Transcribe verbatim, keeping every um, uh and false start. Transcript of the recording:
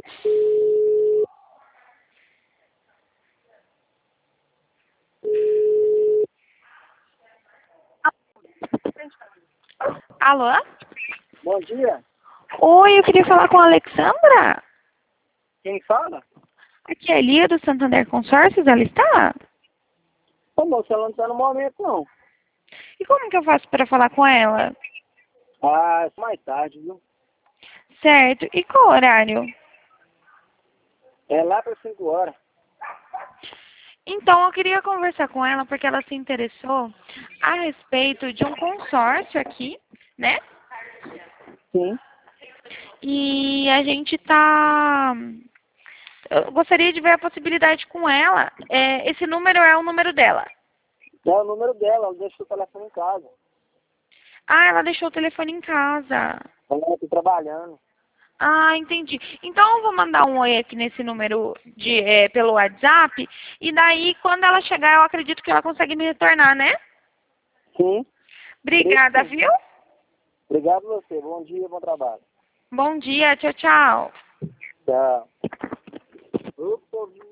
Alô? Bom dia. Oi, eu queria falar com a Alexandra. Quem fala? Aqui é a Lia do Santander Consórcios, ela está? Ô, moça, ela não está no momento, não. E como que eu faço para falar com ela? Ah, é mais tarde, viu? Certo. E qual horário? É lá para cinco horas. Então, eu queria conversar com ela porque ela se interessou a respeito de um consórcio aqui, né? Sim. E a gente tá... Eu gostaria de ver a possibilidade com ela. É, esse número é o número dela. É o número dela, ela deixou o telefone em casa. Ah, ela deixou o telefone em casa. Ela está trabalhando. Ah, entendi. Então eu vou mandar um oi aqui nesse número de, é, pelo WhatsApp. E daí, quando ela chegar, eu acredito que ela consegue me retornar, né? Sim. Obrigada, Sim. viu? Obrigado a você. Bom dia, bom trabalho. Bom dia, tchau, tchau. Tchau. Ô, povo